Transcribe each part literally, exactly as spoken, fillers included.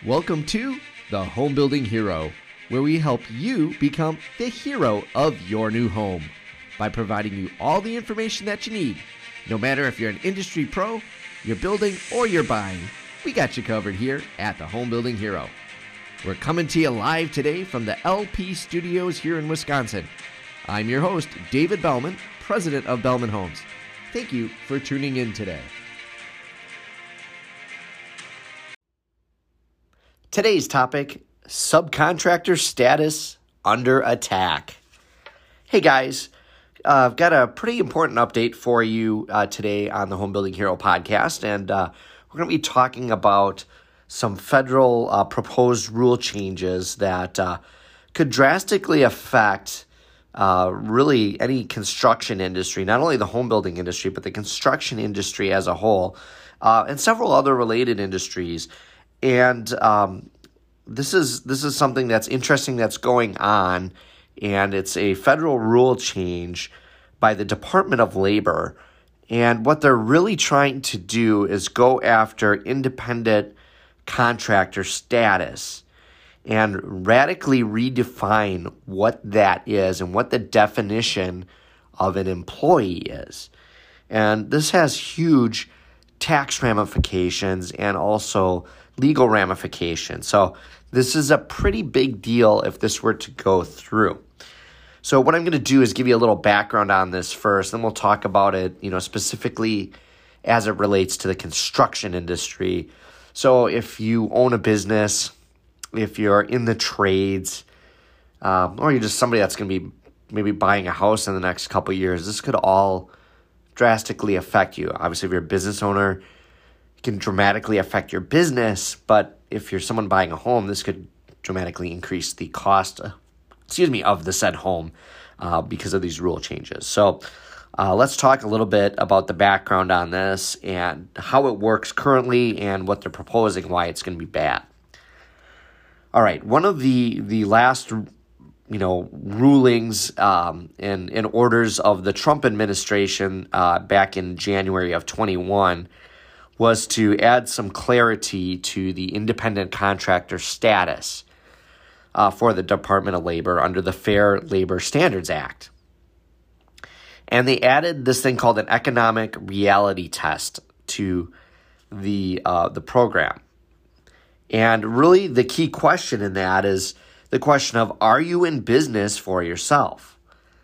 Welcome to the Home Building Hero, where we help you become the hero of your new home by providing you all the information that you need. No matter if you're an industry pro, you're building, or you're buying, we got you covered here at the Home Building Hero. We're coming to you live today from the L P Studios here in Wisconsin. I'm your host, David Bellman, president of Bellman Homes. Thank you for tuning in today. Today's topic, subcontractor status under attack. Hey guys, uh, I've got a pretty important update for you uh, today on the Home Building Hero podcast, and uh, we're going to be talking about some federal uh, proposed rule changes that uh, could drastically affect uh, really any construction industry, not only the home building industry, but the construction industry as a whole, uh, and several other related industries. And um, this is this is something that's interesting that's going on, and it's a federal rule change by the Department of Labor. And what they're really trying to do is go after independent contractor status and radically redefine what that is and what the definition of an employee is. And this has huge tax ramifications and also legal ramifications. So this is a pretty big deal if this were to go through. So what I'm going to do is give you a little background on this first, then we'll talk about it, you know, specifically as it relates to the construction industry. So if you own a business, if you're in the trades, um, or you're just somebody that's going to be maybe buying a house in the next couple of years, this could all drastically affect you. Obviously, if you're a business owner, it can dramatically affect your business, but if you're someone buying a home, this could dramatically increase the cost, uh, excuse me, of the said home uh, because of these rule changes. So uh, let's talk a little bit about the background on this and how it works currently and what they're proposing, why it's going to be bad. All right, one of the the last you know, rulings um, and, and orders of the Trump administration uh, back in January of twenty-one was to add some clarity to the independent contractor status uh, for the Department of Labor under the Fair Labor Standards Act. And they added this thing called an economic reality test to the uh, the program. And really the key question in that is the question of, are you in business for yourself?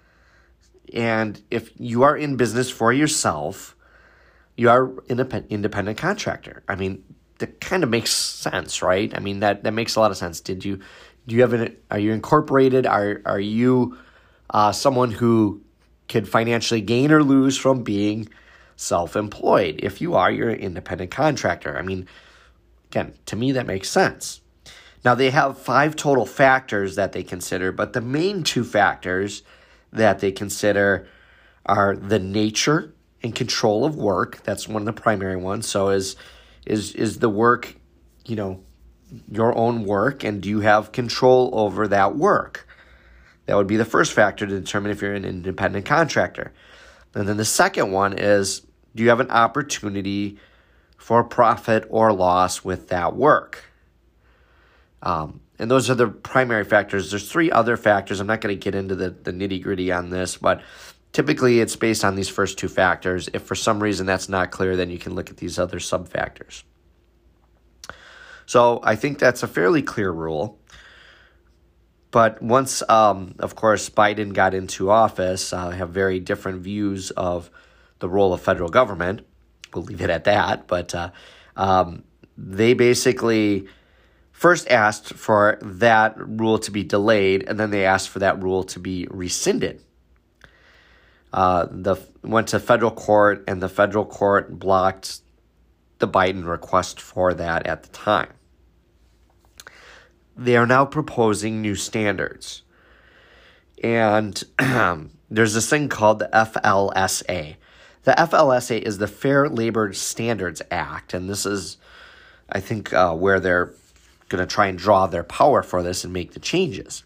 And if you are in business for yourself, you are an independent contractor. I mean, that kind of makes sense, right? I mean, that, that makes a lot of sense. Did you, do you have an, are you incorporated? Are, are you uh, someone who could financially gain or lose from being self-employed? If you are, you're an independent contractor. I mean, again, to me, that makes sense. Now, they have five total factors that they consider, but the main two factors that they consider are the nature and control of work. That's one of the primary ones. So is is is the work, you know, your own work, and do you have control over that work? That would be the first factor to determine if you're an independent contractor. And then the second one is, do you have an opportunity for profit or loss with that work? Um, and those are the primary factors. There's three other factors. I'm not going to get into the, the nitty-gritty on this, but typically it's based on these first two factors. If for some reason that's not clear, then you can look at these other sub-factors. So I think that's a fairly clear rule. But once, um, of course, Biden got into office, I uh, have very different views of the role of federal government. We'll leave it at that. But uh, um, they basically first asked for that rule to be delayed, and then they asked for that rule to be rescinded. Uh, the went to federal court, and the federal court blocked the Biden request for that at the time. They are now proposing new standards. And there's this thing called the F L S A. The F L S A is the Fair Labor Standards Act, and this is, I think, uh, where they're going to try and draw their power for this and make the changes.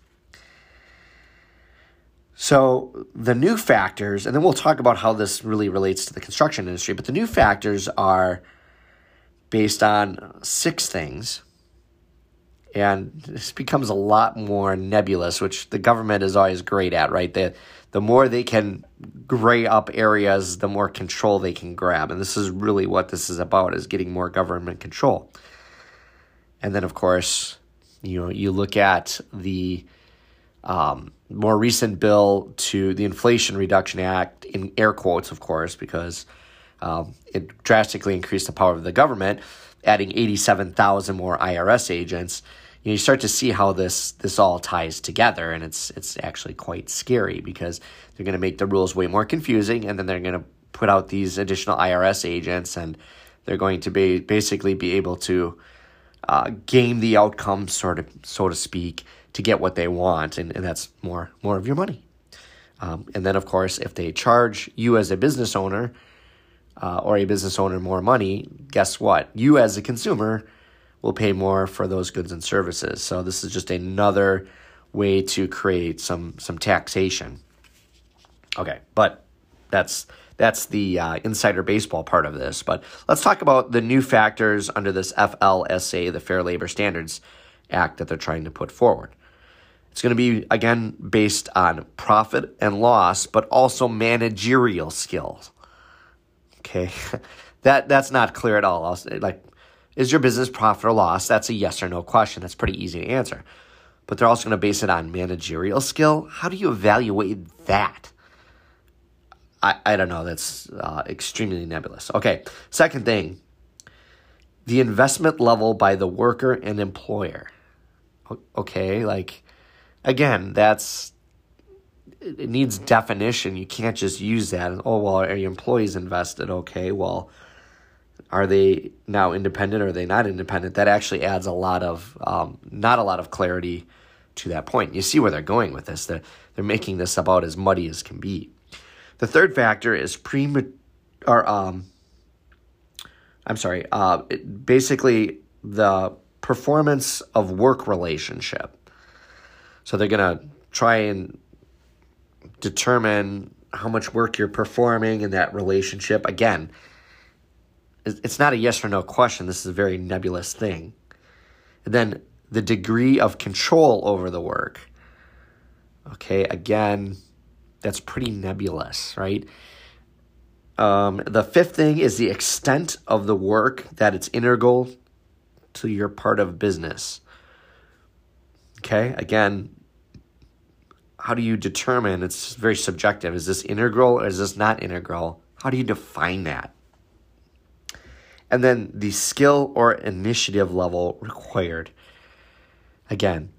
So the new factors, and then we'll talk about how this really relates to the construction industry, but the new factors are based on six things. And this becomes a lot more nebulous, which the government is always great at, right? The, the more they can gray up areas, the more control they can grab. And this is really what this is about, is getting more government control. And then, of course, you know, you look at the um, more recent bill to the Inflation Reduction Act, in air quotes, of course, because um, it drastically increased the power of the government, adding eighty-seven thousand more I R S agents. You know, you start to see how this this all ties together, and it's it's actually quite scary, because they're going to make the rules way more confusing, and then they're going to put out these additional I R S agents, and they're going to be basically be able to uh, game the outcome, sort of, so to speak, to get what they want, and, and that's more more of your money. Um, and then, of course, if they charge you as a business owner uh, or a business owner more money, guess what? You as a consumer will pay more for those goods and services. So this is just another way to create some some taxation. Okay, but that's that's the uh, insider baseball part of this. But let's talk about the new factors under this F L S A, the Fair Labor Standards Act, that they're trying to put forward. It's going to be, again, based on profit and loss, but also managerial skills. Okay, that that's not clear at all. I'll say, like, is your business profit or loss? That's a yes or no question. That's pretty easy to answer. But they're also going to base it on managerial skill. How do you evaluate that? I, I don't know. That's uh, extremely nebulous. Okay, second thing, the investment level by the worker and employer. Okay, like, again, that's, it needs definition. You can't just use that. Oh, well, are your employees invested? Okay, well, are they now independent or are they not independent? That actually adds a lot of, um, not a lot of clarity to that point. You see where they're going with this. They're, they're making this about as muddy as can be. The third factor is pre, or, um, I'm sorry, uh, it, basically the performance of work relationship. So they're going to try and determine how much work you're performing in that relationship. Again, it's not a yes or no question. This is a very nebulous thing. And then the degree of control over the work. Okay, again, that's pretty nebulous, right? Um, the fifth thing is the extent of the work that it's integral to your part of business. Okay, again, how do you determine? It's very subjective. Is this integral or is this not integral? How do you define that? And then the skill or initiative level required. Again,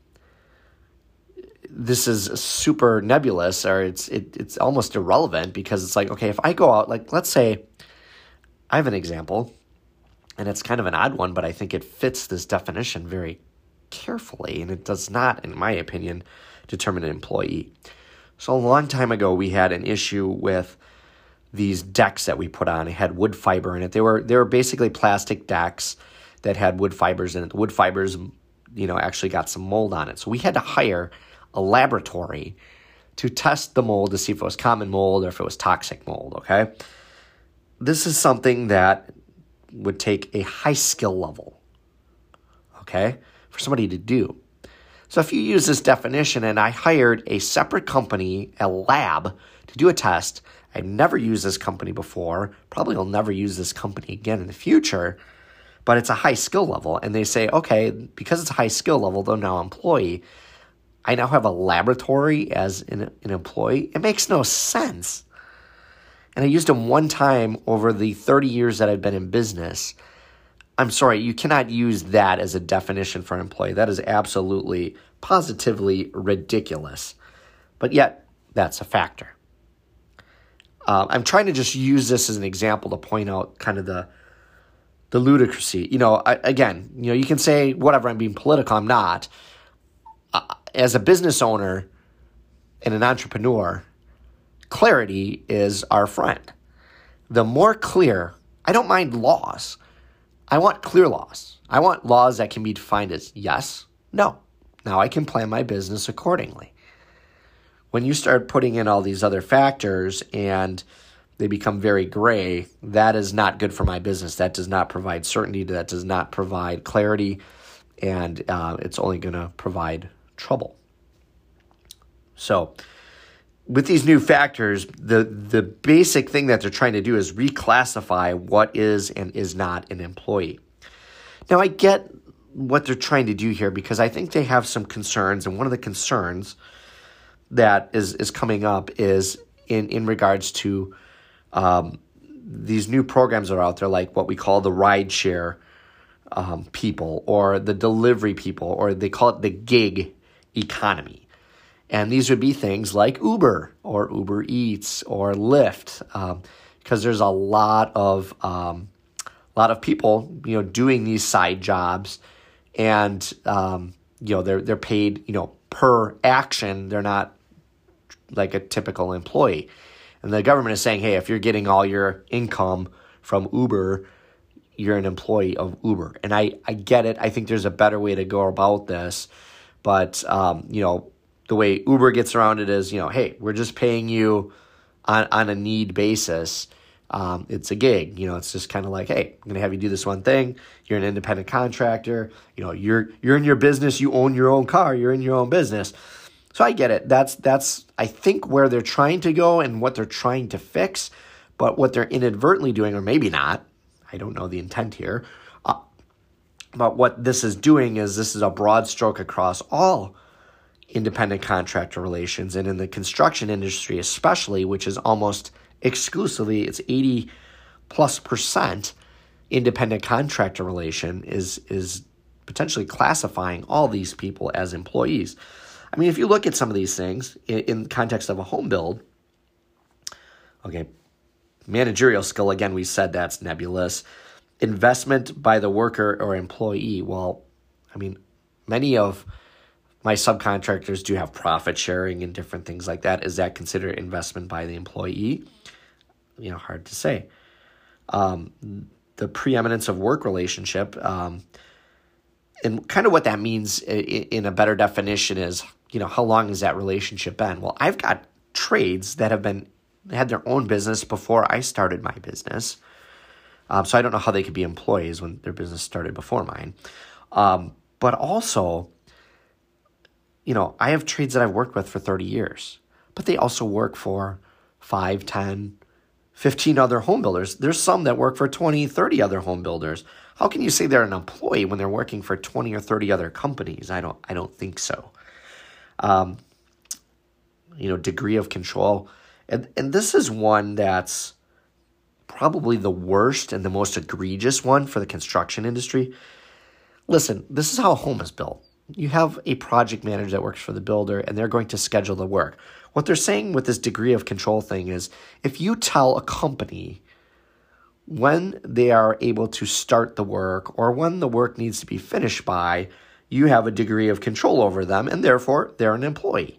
this is super nebulous, or it's it, it's almost irrelevant, because it's like, okay, if I go out, like, let's say, I have an example, and it's kind of an odd one, but I think it fits this definition very carefully, and it does not, in my opinion, determine an employee. So a long time ago, we had an issue with these decks that we put on. It had wood fiber in it. They were they were basically plastic decks that had wood fibers in it. The wood fibers, you know, actually got some mold on it. So we had to hire a laboratory to test the mold to see if it was common mold or if it was toxic mold, okay? This is something that would take a high skill level, okay, for somebody to do. So if you use this definition, and I hired a separate company, a lab, to do a test, I've never used this company before, probably will never use this company again in the future, but it's a high skill level. And they say, okay, because it's a high skill level, though now employee, I now have a laboratory as an, an employee. It makes no sense. And I used them one time over the thirty years that I've been in business. I'm sorry, you cannot use that as a definition for an employee. That is absolutely, positively ridiculous. But yet, that's a factor. Uh, I'm trying to just use this as an example to point out kind of the the ludicrousy. You know, I, again, you know, you can say whatever, I'm being political. I'm not. Uh, as a business owner and an entrepreneur, clarity is our friend. The more clear, I don't mind laws. I want clear laws. I want laws that can be defined as yes, no. Now I can plan my business accordingly. When you start putting in all these other factors and they become very gray, that is not good for my business. That does not provide certainty. That does not provide clarity. and uh, it's only going to provide trouble. So with these new factors, the, the basic thing that they're trying to do is reclassify what is and is not an employee. Now, I get what they're trying to do here because I think they have some concerns, and one of the concerns that is, is coming up is in, in regards to um, these new programs that are out there, like what we call the rideshare um, people or the delivery people, or they call it the gig economy. And these would be things like Uber or Uber Eats or Lyft, um, because there's a lot of um, a lot of people, you know, doing these side jobs, and um, you know they're they're paid, you know, per action. They're not like a typical employee. And the government is saying, hey, if you're getting all your income from Uber, you're an employee of Uber. And I, I get it. I think there's a better way to go about this. But, um, you know, the way Uber gets around it is, you know, hey, we're just paying you on, on a need basis. Um, it's a gig. You know, it's just kind of like, hey, I'm going to have you do this one thing. You're an independent contractor. You know, you're you're in your business. You own your own car. You're in your own business. So I get it. That's, that's I think, where they're trying to go and what they're trying to fix. But what they're inadvertently doing, or maybe not, I don't know the intent here, uh, but what this is doing is this is a broad stroke across all independent contractor relations. And in the construction industry especially, which is almost exclusively, it's eighty plus percent independent contractor relation, is is potentially classifying all these people as employees. I mean, if you look at some of these things in, in context of a home build, okay, managerial skill, again, we said that's nebulous. Investment by the worker or employee, well, I mean, many of my subcontractors do have profit sharing and different things like that. Is that considered investment by the employee? You know, hard to say. Um, the preeminence of work relationship, um, and kind of what that means in, in a better definition is, you know, how long has that relationship been? Well, I've got trades that have been had their own business before I started my business. Um, so I don't know how they could be employees when their business started before mine. Um, but also, you know, I have trades that I've worked with for thirty years, but they also work for five, ten, fifteen other home builders. There's some that work for twenty, thirty other home builders. How can you say they're an employee when they're working for twenty or thirty other companies? I don't, I don't think so. Um, you know, degree of control. And, and this is one that's probably the worst and the most egregious one for the construction industry. Listen, this is how a home is built. You have a project manager that works for the builder, and they're going to schedule the work. What they're saying with this degree of control thing is, if you tell a company when they are able to start the work or when the work needs to be finished by, you have a degree of control over them, and therefore they're an employee.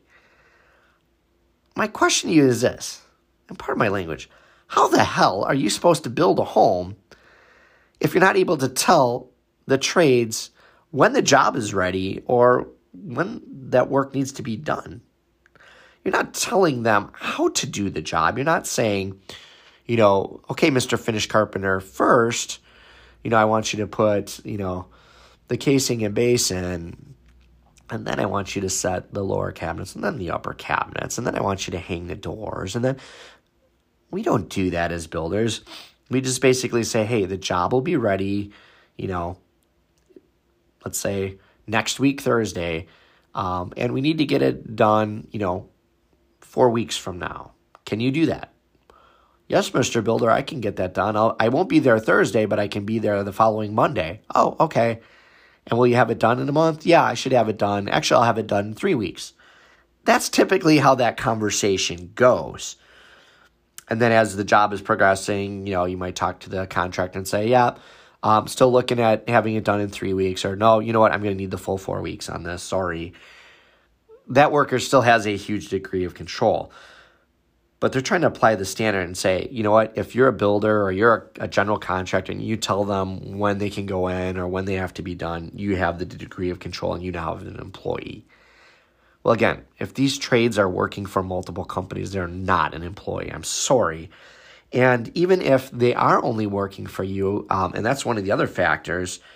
My question to you is this, and pardon my language, how the hell are you supposed to build a home if you're not able to tell the trades when the job is ready or when that work needs to be done? You're not telling them how to do the job. You're not saying, you know, okay, Mister Finish Carpenter, first, you know, I want you to put, you know, the casing and base in, and then I want you to set the lower cabinets and then the upper cabinets, and then I want you to hang the doors. And then we don't do that as builders. We just basically say, hey, the job will be ready, you know, let's say next week, Thursday, um, and we need to get it done, you know, four weeks from now. Can you do that? Yes, Mister Builder, I can get that done. I'll, I won't be there Thursday, but I can be there the following Monday. Oh, okay. And will you have it done in a month? Yeah, I should have it done. Actually, I'll have it done in three weeks. That's typically how that conversation goes. And then as the job is progressing, you know, you might talk to the contractor and say, yeah, I'm still looking at having it done in three weeks. Or no, you know what, I'm going to need the full four weeks on this. Sorry. That worker still has a huge degree of control. But they're trying to apply the standard and say, you know what, if you're a builder or you're a, a general contractor and you tell them when they can go in or when they have to be done, you have the degree of control and you now have an employee. Well, again, if these trades are working for multiple companies, they're not an employee. I'm sorry. And even if they are only working for you, um, and that's one of the other factors,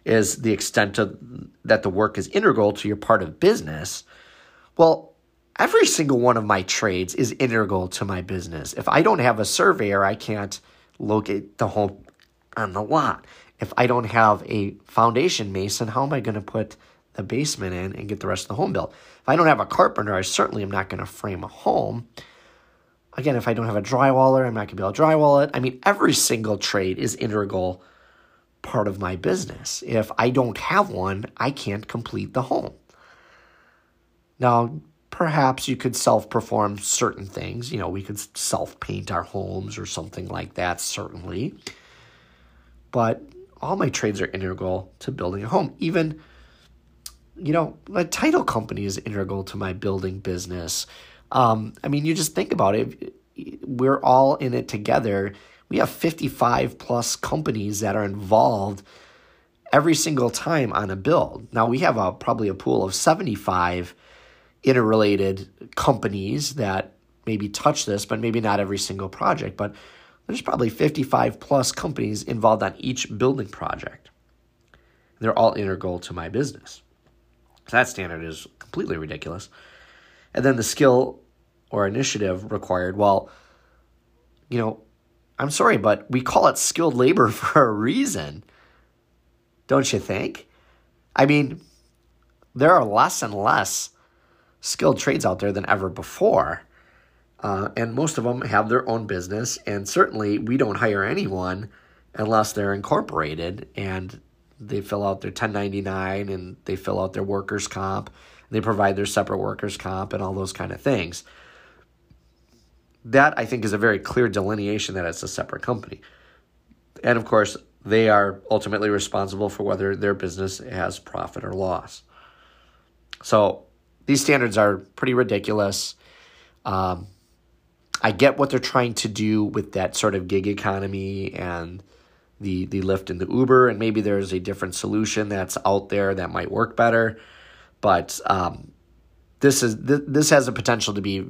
is the extent of that the work is integral to your part of business. Well, every single one of my trades is integral to my business. If I don't have a surveyor, I can't locate the home on the lot. If I don't have a foundation mason, how am I going to put the basement in and get the rest of the home built? If I don't have a carpenter, I certainly am not going to frame a home. Again, if I don't have a drywaller, I'm not going to be able to drywall it. I mean, every single trade is integral part of my business. If I don't have one, I can't complete the home. Now, perhaps you could self-perform certain things. You know, we could self-paint our homes or something like that, certainly. But all my trades are integral to building a home. Even, you know, a title company is integral to my building business. Um, I mean, you just think about it. We're all in it together. We have fifty-five plus companies that are involved every single time on a build. Now, we have a probably a pool of seventy-five interrelated companies that maybe touch this, but maybe not every single project. But there's probably fifty-five plus companies involved on each building project. They're all integral to my business. So that standard is completely ridiculous. And then the skill or initiative required, well, you know, I'm sorry, but we call it skilled labor for a reason. Don't you think? I mean, there are less and less skilled trades out there than ever before. Uh, and most of them have their own business. And certainly we don't hire anyone unless they're incorporated and they fill out their ten ninety-nine and they fill out their workers' comp. And they provide their separate workers' comp and all those kind of things. That, I think, is a very clear delineation that it's a separate company. And, of course, they are ultimately responsible for whether their business has profit or loss. So these standards are pretty ridiculous. Um, I get what they're trying to do with that sort of gig economy and the, the Lyft and the Uber, and maybe there's a different solution that's out there that might work better. But um, this is th- this has a potential to be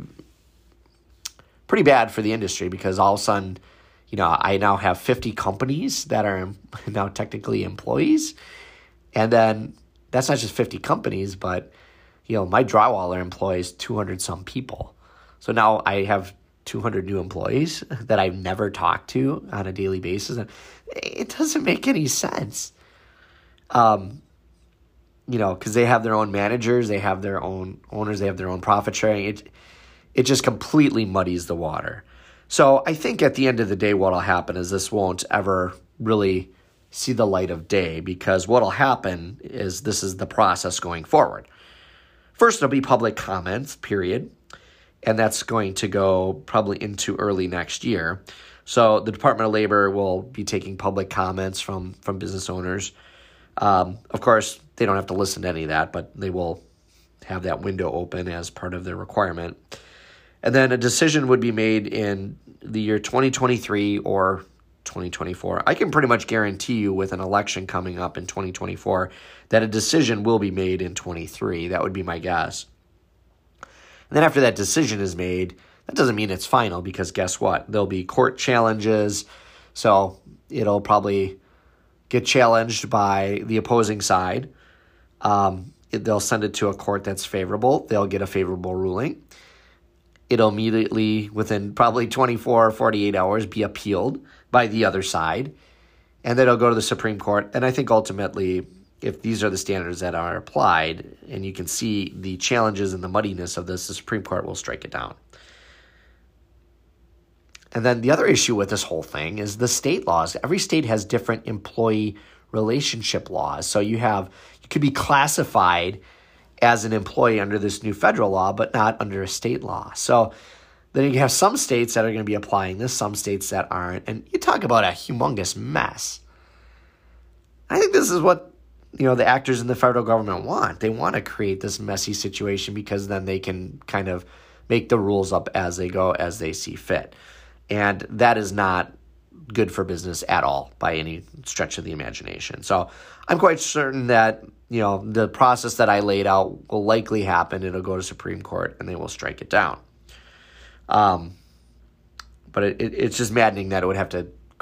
pretty bad for the industry because all of a sudden, you know, I now have fifty companies that are now technically employees. And then that's not just fifty companies, but, you know, my drywaller employs two hundred some people. So now I have two hundred new employees that I've never talked to on a daily basis. And it doesn't make any sense. Um, you know, because they have their own managers, they have their own owners, they have their own profit sharing. It, it just completely muddies the water. So I think at the end of the day, what'll happen is this won't ever really see the light of day, because what'll happen is this is the process going forward. First, there'll be public comments, period. And that's going to go probably into early next year. So the Department of Labor will be taking public comments from, from business owners. Um, of course, they don't have to listen to any of that, but they will have that window open as part of their requirement. And then a decision would be made in the year twenty twenty-three or twenty twenty-four. I can pretty much guarantee you with an election coming up in twenty twenty-four that a decision will be made in twenty-three. That would be my guess. And then after that decision is made, that doesn't mean it's final, because guess what? There'll be court challenges. So it'll probably get challenged by the opposing side. Um, it, they'll send it to a court that's favorable. They'll get a favorable ruling. It'll immediately, within probably twenty-four or forty-eight hours, be appealed by the other side. And then it'll go to the Supreme Court. And I think ultimately, if these are the standards that are applied, and you can see the challenges and the muddiness of this, the Supreme Court will strike it down. And then the other issue with this whole thing is the state laws. Every state has different employee relationship laws. So you have, you could be classified as an employee under this new federal law, but not under a state law. So then you have some states that are going to be applying this, some states that aren't. And you talk about a humongous mess. I think this is what, you know, the actors in the federal government want. They want to create this messy situation because then they can kind of make the rules up as they go, as they see fit. And that is not good for business at all by any stretch of the imagination. So I'm quite certain that, you know, the process that I laid out will likely happen. It'll go to Supreme Court and they will strike it down. Um, but it, it, it's just maddening that it would have to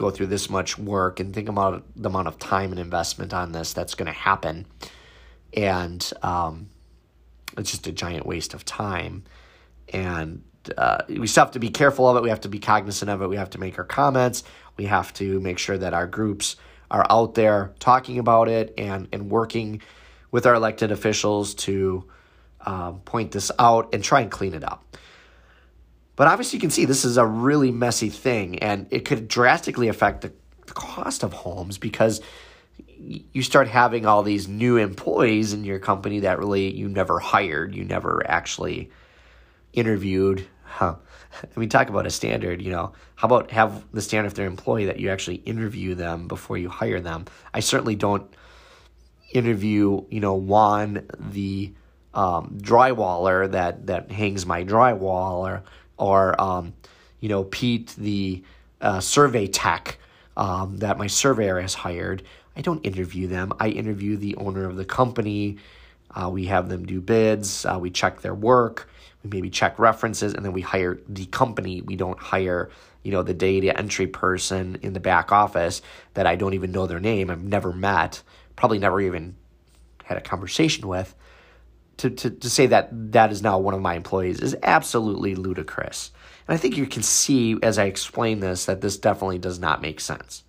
go through this much work and think about the amount of time and investment on this that's going to happen. And um, it's just a giant waste of time. And uh, we still have to be careful of it. We have to be cognizant of it. We have to make our comments. We have to make sure that our groups are out there talking about it and, and working with our elected officials to um, point this out and try and clean it up. But obviously you can see this is a really messy thing, and it could drastically affect the, the cost of homes, because you start having all these new employees in your company that really you never hired, you never actually interviewed. Huh. I mean, talk about a standard, you know. How about have the standard if they're an employee that you actually interview them before you hire them? I certainly don't interview, you know, Juan, the um, drywaller that, that hangs my drywall, or, or um, you know, Pete, the uh, survey tech um, that my surveyor has hired. I don't interview them. I interview the owner of the company. Uh, we have them do bids. Uh, we check their work. We maybe check references, and then we hire the company. We don't hire, you know, the data entry person in the back office that I don't even know their name. I've never met, probably never even had a conversation with. To, to, to say that that is now one of my employees is absolutely ludicrous. And I think you can see as I explain this that this definitely does not make sense.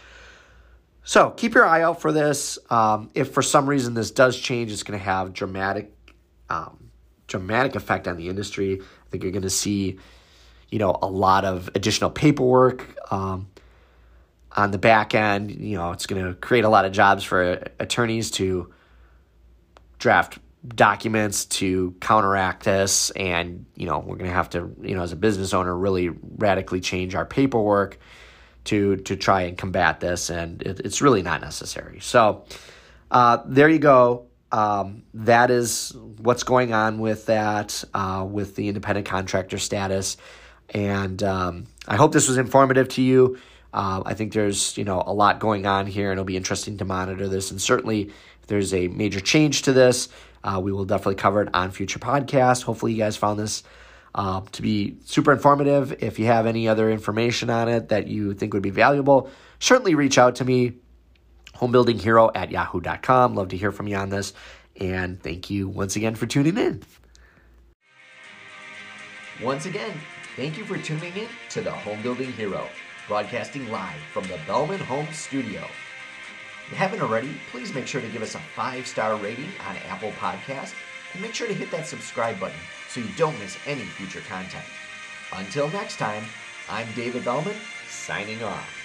So keep your eye out for this. Um, if for some reason this does change, it's going to have dramatic, um, dramatic effect on the industry. I think you're going to see, you know, a lot of additional paperwork um, on the back end. You know, it's going to create a lot of jobs for attorneys to draft documents to counteract this, and you know, we're going to have to, you know, as a business owner, really radically change our paperwork to to try and combat this, and it, it's really not necessary. So uh, there you go. Um, that is what's going on with that, uh, with the independent contractor status, and um, I hope this was informative to you. Uh, I think there's, you know, a lot going on here, and it'll be interesting to monitor this, and certainly if there's a major change to this, uh, we will definitely cover it on future podcasts. Hopefully you guys found this Uh, to be super informative. If you have any other information on it that you think would be valuable, certainly reach out to me, homebuildinghero at yahoo dot com. Love to hear from you on this. And thank you once again for tuning in. Once again, thank you for tuning in to the Home Building Hero, broadcasting live from the Bellman Home Studio. If you haven't already, please make sure to give us a five-star rating on Apple Podcasts, and make sure to hit that subscribe button so you don't miss any future content. Until next time, I'm David Bellman, signing off.